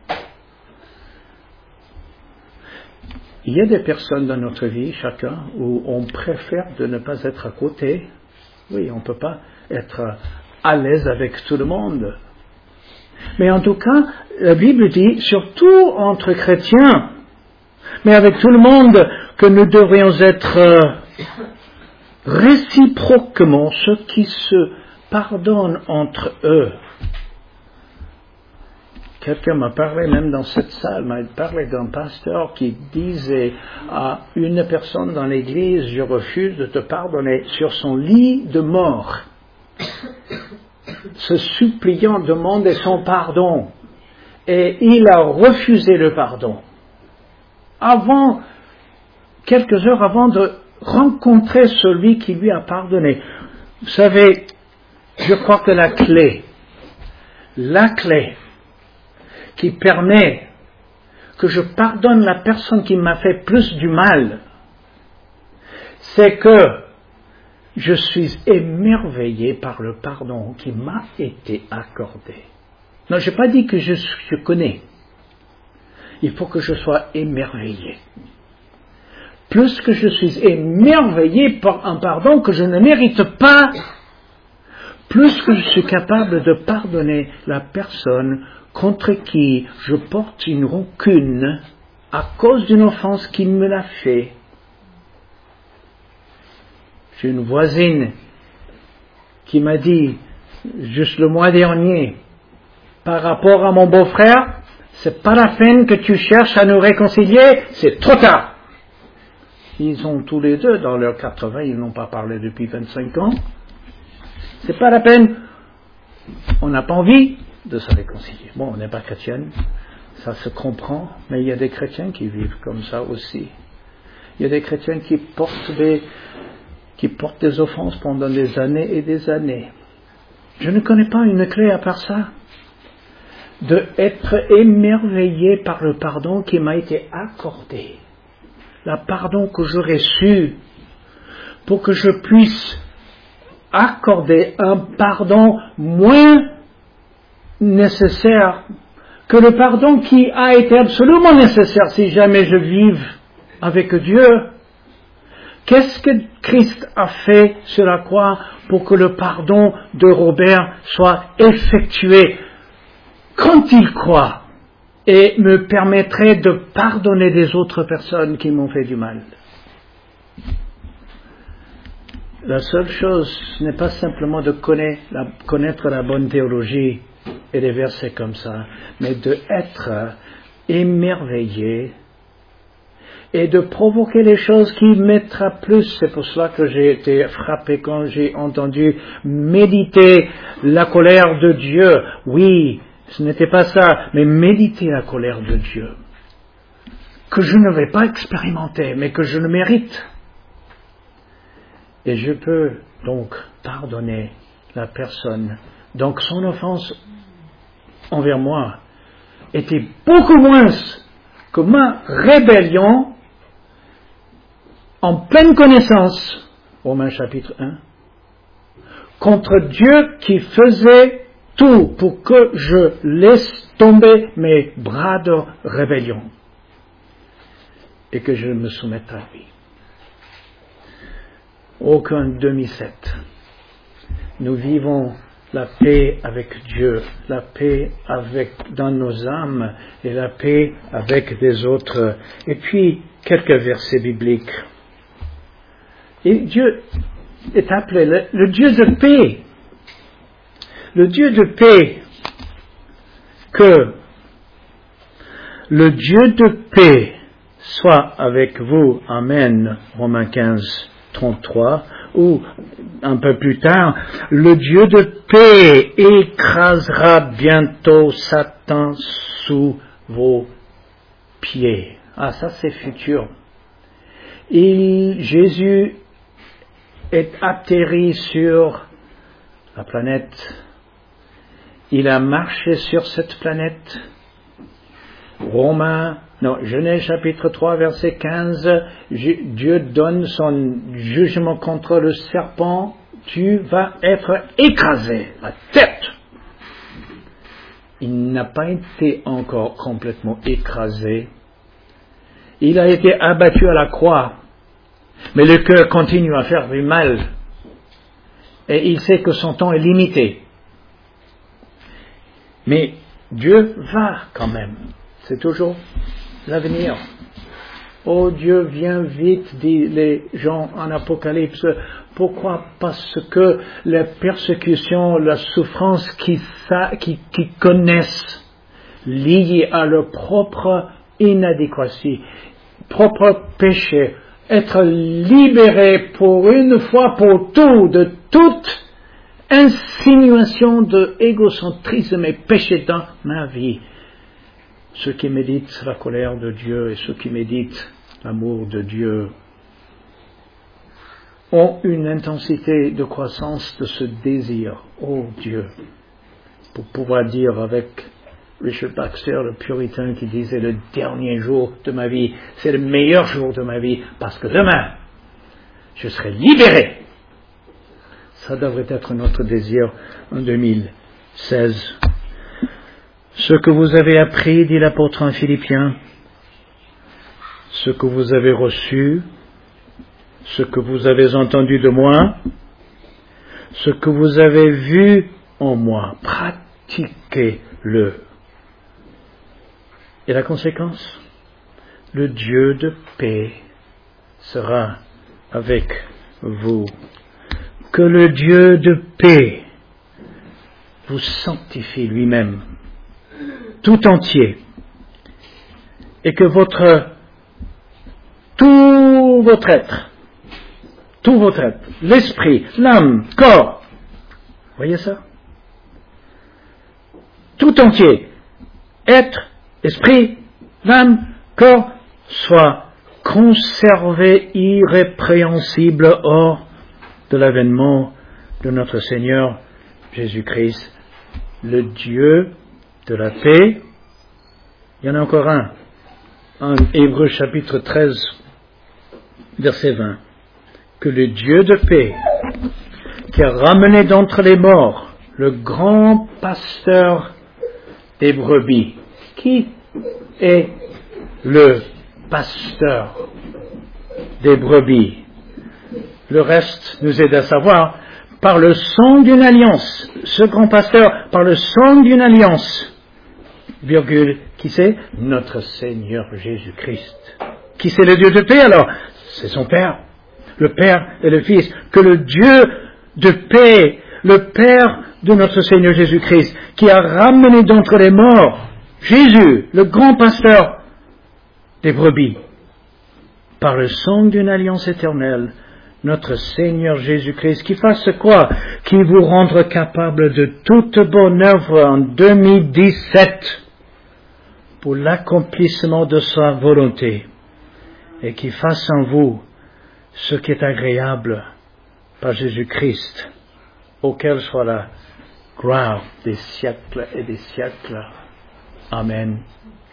Speaker 2: Il y a des personnes dans notre vie, chacun, où on préfère de ne pas être à côté. Oui, on ne peut pas être à l'aise avec tout le monde. Mais en tout cas, la Bible dit, surtout entre chrétiens, mais avec tout le monde, que nous devrions être réciproquement ceux qui se pardonnent entre eux. Quelqu'un m'a parlé, même dans cette salle, m'a parlé d'un pasteur qui disait à une personne dans l'église, je refuse de te pardonner, sur son lit de mort. Ce suppliant demandait son pardon et il a refusé le pardon. Avant, quelques heures avant de rencontrer celui qui lui a pardonné. Vous savez, je crois que la clé, la clé qui permet que je pardonne la personne qui m'a fait plus du mal, c'est que je suis émerveillé par le pardon qui m'a été accordé. Non, je n'ai pas dit que je, je connais. Il faut que je sois émerveillé. Plus que je suis émerveillé par un pardon que je ne mérite pas, plus que je suis capable de pardonner la personne contre qui je porte une rancune à cause d'une offense qu'il me l'a fait. J'ai une voisine qui m'a dit, juste le mois dernier, par rapport à mon beau-frère, c'est pas la peine que tu cherches à nous réconcilier, c'est trop tard. Ils ont tous les deux, dans leurs quatre-vingts, ils n'ont pas parlé depuis vingt-cinq ans. C'est pas la peine. On n'a pas envie de se réconcilier. Bon, on n'est pas chrétienne, ça se comprend, mais il y a des chrétiens qui vivent comme ça aussi. Il y a des chrétiens qui portent des, qui portent des offenses pendant des années et des années. Je ne connais pas une clé à part ça. De être émerveillé par le pardon qui m'a été accordé. Le pardon que j'aurais reçu pour que je puisse accorder un pardon moins nécessaire que le pardon qui a été absolument nécessaire si jamais je vive avec Dieu. Qu'est-ce que Christ a fait sur la croix pour que le pardon de Robert soit effectué quand il croit et me permettrait de pardonner des autres personnes qui m'ont fait du mal? La seule chose, ce n'est pas simplement de connaître la, connaître la bonne théologie et des versets comme ça, mais de être émerveillé et de provoquer les choses qui mettra plus. C'est pour cela que j'ai été frappé quand j'ai entendu méditer la colère de Dieu. Oui, ce n'était pas ça, mais méditer la colère de Dieu, que je ne vais pas expérimenter, mais que je le mérite. Et je peux donc pardonner la personne. Donc son offense envers moi était beaucoup moins que ma rébellion en pleine connaissance, Romains chapitre un, contre Dieu qui faisait tout pour que je laisse tomber mes bras de rébellion et que je me soumette à lui. Aucun demi-sept. Nous vivons la paix avec Dieu, la paix avec dans nos âmes et la paix avec les autres. Et puis, quelques versets bibliques. Et Dieu est appelé le, le Dieu de paix. Le Dieu de paix. Que le Dieu de paix soit avec vous. Amen. Romains quinze, trente-trois. Ou un peu plus tard, le Dieu de paix écrasera bientôt Satan sous vos pieds. Ah, ça c'est futur. Il, Jésus est atterri sur la planète. Il a marché sur cette planète. Romains, non, Genèse chapitre trois, verset quinze, Dieu donne son jugement contre le serpent. Tu vas être écrasé, la tête. Il n'a pas été encore complètement écrasé. Il a été abattu à la croix. Mais le cœur continue à faire du mal. Et il sait que son temps est limité. Mais Dieu va quand même. C'est toujours l'avenir. Oh Dieu, viens vite, disent les gens en Apocalypse. Pourquoi? Parce que la persécution, la souffrance qu'ils qui, qui connaissent, liées à leur propre inadéquatie, propre péché, être libérés pour une fois pour tout de toute insinuation de égocentrisme et péché dans ma vie. Ceux qui méditent la colère de Dieu et ceux qui méditent l'amour de Dieu ont une intensité de croissance de ce désir, oh Dieu, pour pouvoir dire avec Richard Baxter, le puritain qui disait le dernier jour de ma vie, c'est le meilleur jour de ma vie parce que demain, je serai libéré. Ça devrait être notre désir en deux mille seize. Ce que vous avez appris, dit l'apôtre en Philippiens, ce que vous avez reçu, ce que vous avez entendu de moi, ce que vous avez vu en moi, pratiquez-le. Et la conséquence, le Dieu de paix sera avec vous. Que le Dieu de paix vous sanctifie lui-même, tout entier, et que votre, tout votre être, tout votre être, l'esprit, l'âme, corps, voyez ça? Tout entier, être, esprit, l'âme, corps, soit conservé irrépréhensible hors de l'avènement de notre Seigneur Jésus-Christ, le Dieu de la paix. Il y en a encore un, en Hébreux chapitre treize, verset vingt. Que le Dieu de paix, qui a ramené d'entre les morts le grand pasteur des brebis. Qui est le pasteur des brebis? Le reste nous aide à savoir, par le sang d'une alliance, ce grand pasteur, par le sang d'une alliance, virgule, qui c'est? Notre Seigneur Jésus-Christ. Qui c'est le Dieu de paix alors? C'est son Père, le Père et le Fils. Que le Dieu de paix, le Père de notre Seigneur Jésus-Christ, qui a ramené d'entre les morts Jésus, le grand pasteur des brebis, par le sang d'une alliance éternelle, notre Seigneur Jésus-Christ, qui fasse quoi? Qui vous rende capable de toute bonne œuvre en deux mille dix-sept pour l'accomplissement de sa volonté, et qui fasse en vous ce qui est agréable par Jésus-Christ, auquel soit la gloire des siècles et des siècles. Amen.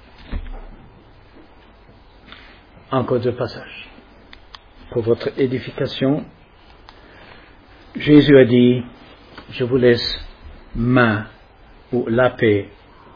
Speaker 2: Encore deux passages. Pour votre édification, Jésus a dit, je vous laisse ma ou la paix.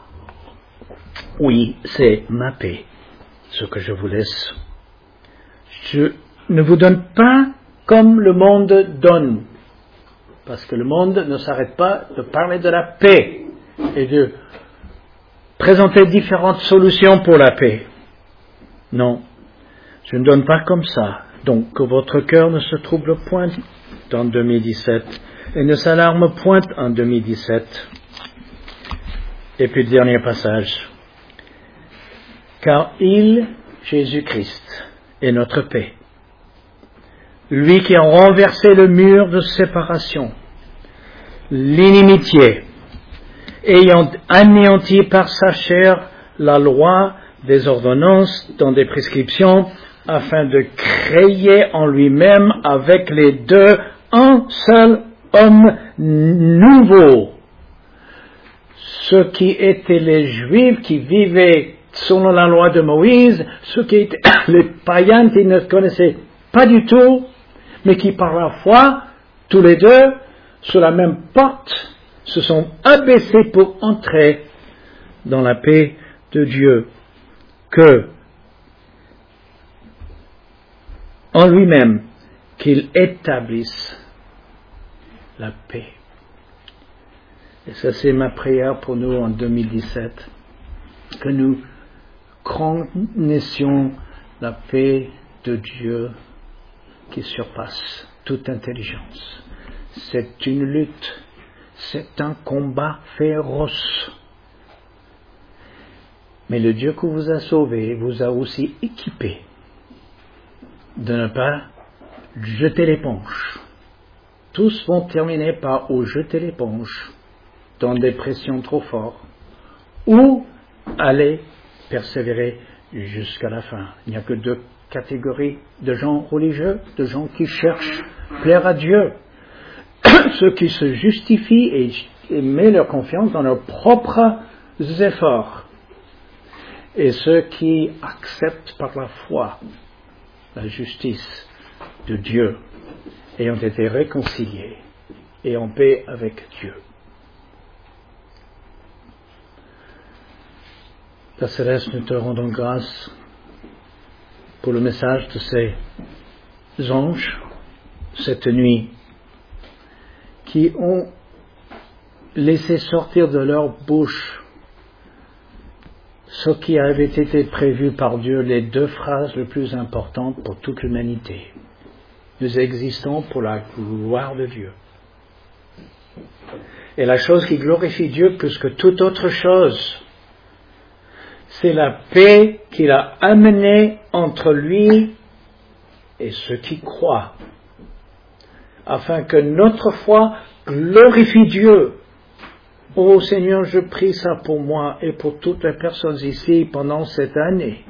Speaker 2: Oui, c'est ma paix, ce que je vous laisse. Je ne vous donne pas comme le monde donne, parce que le monde ne s'arrête pas de parler de la paix et de présenter différentes solutions pour la paix. Non, je ne donne pas comme ça. Donc, que votre cœur ne se trouble point en deux mille dix-sept et ne s'alarme point en deux mille dix-sept. Et puis, dernier passage. Car il, Jésus-Christ, est notre paix. Lui qui a renversé le mur de séparation, l'inimitié, ayant anéanti par sa chair la loi des ordonnances dans des prescriptions, afin de créer en lui-même avec les deux un seul homme nouveau. Ceux qui étaient les Juifs qui vivaient selon la loi de Moïse, ceux qui étaient les païens qui ne connaissaient pas du tout, mais qui par la foi, tous les deux, sur la même porte, se sont abaissés pour entrer dans la paix de Dieu, que en lui-même, qu'il établisse la paix. Et ça, c'est ma prière pour nous en deux mille dix-sept, que nous connaissions la paix de Dieu qui surpasse toute intelligence. C'est une lutte, c'est un combat féroce. Mais le Dieu qui vous a sauvé vous a aussi équipé de ne pas jeter l'éponge. Tous vont terminer par ou jeter l'éponge dans des pressions trop fortes, ou aller persévérer jusqu'à la fin. Il n'y a que deux catégories de gens religieux, de gens qui cherchent à plaire à Dieu. Ceux qui se justifient et, et mettent leur confiance dans leurs propres efforts, et ceux qui acceptent par la foi la justice de Dieu et ont été réconciliés et en paix avec Dieu. Père Céleste, nous te rendons grâce pour le message de ces anges cette nuit qui ont laissé sortir de leur bouche ce qui avait été prévu par Dieu, les deux phrases les plus importantes pour toute l'humanité. Nous existons pour la gloire de Dieu. Et la chose qui glorifie Dieu plus que toute autre chose, c'est la paix qu'il a amenée entre lui et ceux qui croient, afin que notre foi glorifie Dieu. Ô Seigneur, je prie ça pour moi et pour toutes les personnes ici pendant cette année.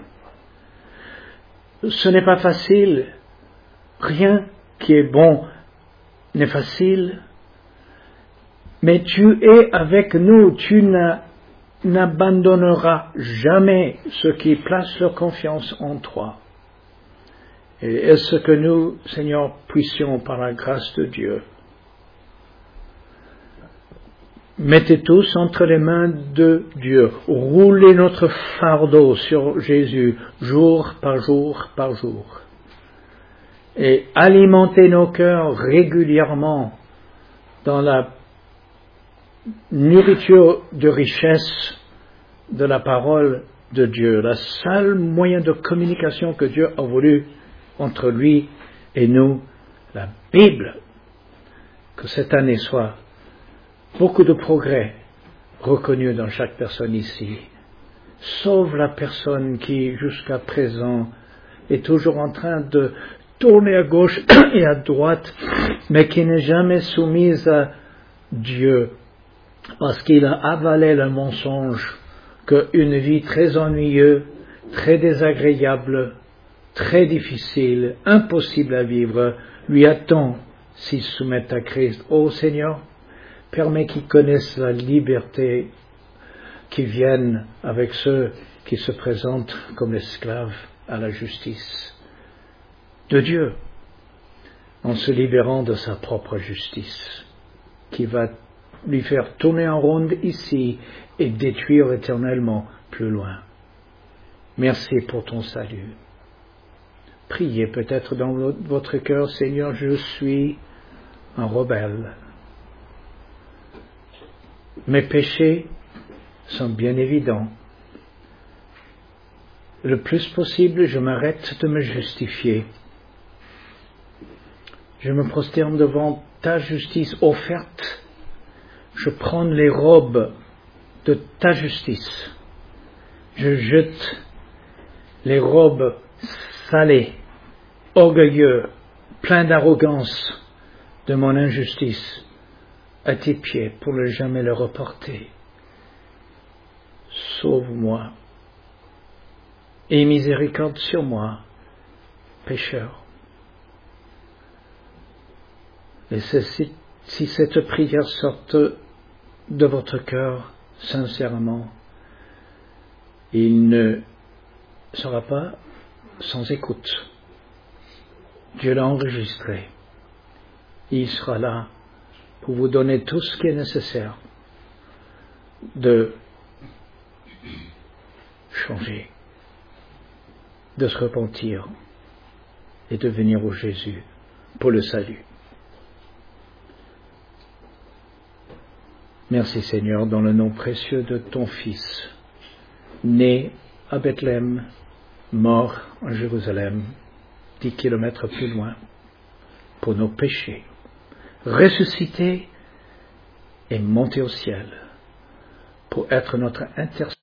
Speaker 2: Ce n'est pas facile. Rien qui est bon n'est facile. Mais tu es avec nous. Tu n'abandonneras jamais ceux qui placent leur confiance en toi. Et est-ce que nous, Seigneur, puissions, par la grâce de Dieu, mettez tous entre les mains de Dieu. Roulez notre fardeau sur Jésus, jour par jour par jour. Et alimentez nos cœurs régulièrement dans la nourriture de richesse de la parole de Dieu. La seule moyen de communication que Dieu a voulu entre lui et nous, la Bible. Que cette année soit beaucoup de progrès reconnus dans chaque personne ici. Sauve la personne qui, jusqu'à présent, est toujours en train de tourner à gauche et à droite, mais qui n'est jamais soumise à Dieu, parce qu'il a avalé le mensonge qu'une vie très ennuyeuse, très désagréable, très difficile, impossible à vivre, lui attend s'il se soumet à Christ. Ô Seigneur, permets qu'ils connaissent la liberté qui vienne avec ceux qui se présentent comme esclaves à la justice de Dieu, en se libérant de sa propre justice, qui va lui faire tourner en ronde ici et détruire éternellement plus loin. Merci pour ton salut. Priez peut-être dans votre cœur, Seigneur, je suis un rebelle. Mes péchés sont bien évidents. Le plus possible, je m'arrête de me justifier. Je me prosterne devant ta justice offerte. Je prends les robes de ta justice. Je jette les robes salées, orgueilleux, pleins d'arrogance de mon injustice à tes pieds pour ne jamais le reporter. Sauve-moi et miséricorde sur moi, pécheur. Et si, si cette prière sort de votre cœur sincèrement, il ne sera pas sans écoute. Dieu l'a enregistré. Il sera là pour vous donner tout ce qui est nécessaire de changer, de se repentir et de venir au Jésus pour le salut. Merci Seigneur, dans le nom précieux de ton Fils, né à Bethléem, mort en Jérusalem, dix kilomètres plus loin, pour nos péchés, ressuscité et monté au ciel, pour être notre intercesseur.